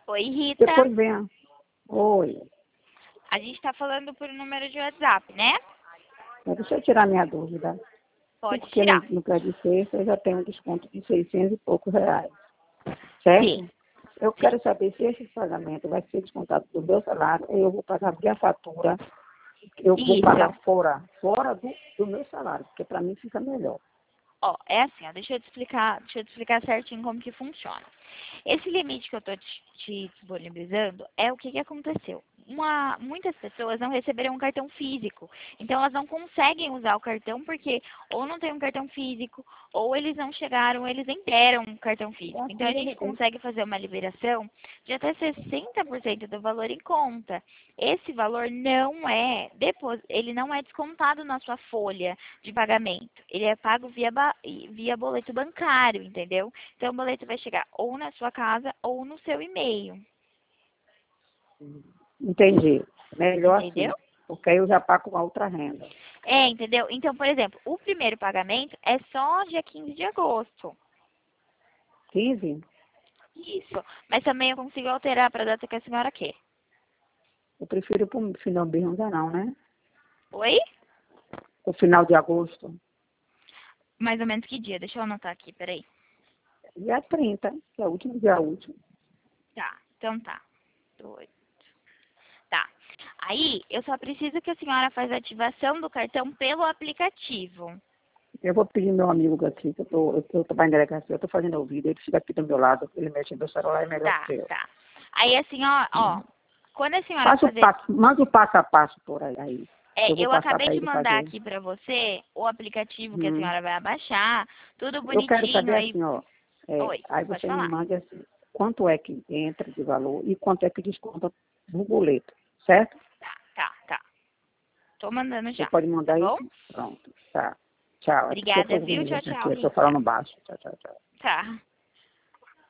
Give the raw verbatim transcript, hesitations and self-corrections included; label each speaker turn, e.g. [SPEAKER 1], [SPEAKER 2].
[SPEAKER 1] Oi, Rita.
[SPEAKER 2] Depois vem. Oi.
[SPEAKER 1] A gente tá falando por número de WhatsApp, né?
[SPEAKER 2] Deixa eu tirar minha dúvida.
[SPEAKER 1] Pode
[SPEAKER 2] Porque
[SPEAKER 1] tirar.
[SPEAKER 2] no, no crédito sexta eu já tenho um desconto de seiscentos e poucos reais. Certo?
[SPEAKER 1] Sim.
[SPEAKER 2] Eu quero saber se esse pagamento vai ser descontado do meu salário ou eu vou pagar via fatura. Eu vou
[SPEAKER 1] Isso.
[SPEAKER 2] pagar fora, fora do, do meu salário, porque para mim fica melhor.
[SPEAKER 1] Ó, é assim, ó, deixa eu te explicar, deixa eu te explicar certinho como que funciona. Esse limite que eu tô te, te disponibilizando é o que que aconteceu. Uma, muitas pessoas não receberam um cartão físico, então elas não conseguem usar o cartão porque ou não tem um cartão físico, ou eles não chegaram, eles nem deram um cartão físico. Então a gente consegue fazer uma liberação de até sessenta por cento do valor em conta. Esse valor não é depois, ele não é descontado na sua folha de pagamento. Ele é pago via, ba- via boleto bancário, entendeu? Então o boleto vai chegar ou na sua casa ou no seu e-mail.
[SPEAKER 2] Entendi. Melhor
[SPEAKER 1] Entendeu?
[SPEAKER 2] assim, porque aí eu já pago com a outra renda.
[SPEAKER 1] É, entendeu? Então, por exemplo, o primeiro pagamento é só dia quinze de agosto.
[SPEAKER 2] quinze?
[SPEAKER 1] Isso. Mas também eu consigo alterar para a data que a senhora quer.
[SPEAKER 2] Eu prefiro para o final de ainda não, né?
[SPEAKER 1] Oi?
[SPEAKER 2] O final de agosto.
[SPEAKER 1] Mais ou menos que dia? Deixa eu anotar aqui, peraí.
[SPEAKER 2] Dia trinta, que é o último dia útil.
[SPEAKER 1] Tá, então tá. Dois. Tá. Aí, eu só preciso que a senhora faça a ativação do cartão pelo aplicativo.
[SPEAKER 2] Eu vou pedir meu amigo aqui, que eu tô, eu tô trabalhando em delegacia, eu tô fazendo ouvido, ele fica aqui do meu lado, ele mexe no meu celular, é melhor
[SPEAKER 1] Tá,
[SPEAKER 2] que eu.
[SPEAKER 1] tá. Aí, assim, ó, ó, quando a senhora
[SPEAKER 2] Faça o
[SPEAKER 1] fazer...
[SPEAKER 2] passo, manda o passo a passo por aí. aí.
[SPEAKER 1] É,
[SPEAKER 2] Eu vou
[SPEAKER 1] eu
[SPEAKER 2] passar
[SPEAKER 1] acabei
[SPEAKER 2] para
[SPEAKER 1] de
[SPEAKER 2] ele
[SPEAKER 1] mandar
[SPEAKER 2] fazer.
[SPEAKER 1] aqui pra você o aplicativo que a
[SPEAKER 2] Hum.
[SPEAKER 1] senhora vai abaixar, tudo
[SPEAKER 2] Eu quero
[SPEAKER 1] bonitinho
[SPEAKER 2] saber
[SPEAKER 1] aí.
[SPEAKER 2] assim, ó. É,
[SPEAKER 1] Oi,
[SPEAKER 2] aí
[SPEAKER 1] pode
[SPEAKER 2] você me
[SPEAKER 1] falar.
[SPEAKER 2] manda assim, quanto é que entra de valor e quanto é que desconta no boleto, certo?
[SPEAKER 1] Tá, tá, tá. Tô mandando
[SPEAKER 2] Você
[SPEAKER 1] já,
[SPEAKER 2] pode
[SPEAKER 1] tá
[SPEAKER 2] mandar
[SPEAKER 1] bom?
[SPEAKER 2] isso? Pronto, tá. Tchau. É porque eu tô
[SPEAKER 1] Obrigada, viu?
[SPEAKER 2] ouvindo
[SPEAKER 1] Tchau,
[SPEAKER 2] gente aqui,
[SPEAKER 1] tchau,
[SPEAKER 2] eu tô
[SPEAKER 1] Rita.
[SPEAKER 2] falando baixo. Tchau, tchau, tchau.
[SPEAKER 1] Tá.